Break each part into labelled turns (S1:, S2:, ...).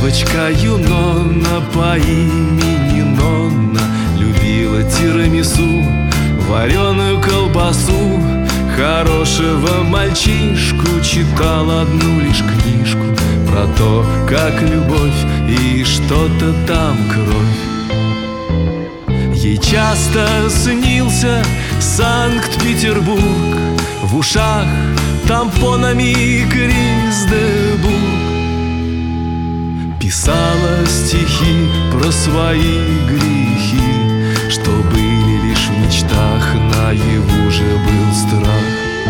S1: Девочка Юнона по имени Нонна любила тирамису, вареную колбасу. Хорошего мальчишку читал одну лишь книжку про то, как любовь и что-то там кровь. Ей часто снился Санкт-Петербург, в ушах тампонами Крис де Бург. Писала стихи про свои грехи, что были лишь в мечтах, наяву же был страх.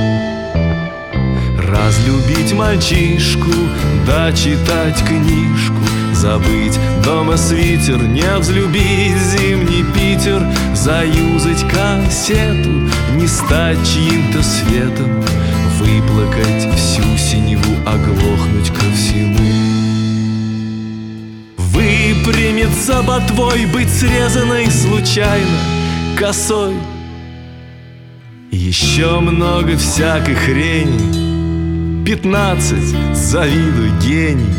S1: Разлюбить мальчишку, да читать книжку, забыть дома свитер, не взлюбить зимний Питер, заюзать кассету, не стать чьим-то светом, выплакать всю синеву, оглохнуть ко всему. Выпрямится ботвой, быть срезанной случайно косой. Еще много всякой хрени, 15, завидуй, гений.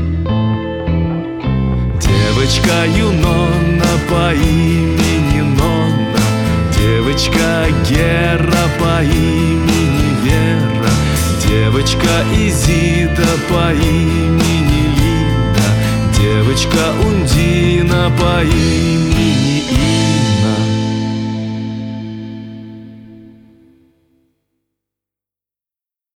S1: Девочка Юнона по имени Нонна, девочка Гера по имени Вера, девочка Изида по имени Лида, девочка Ундина по имени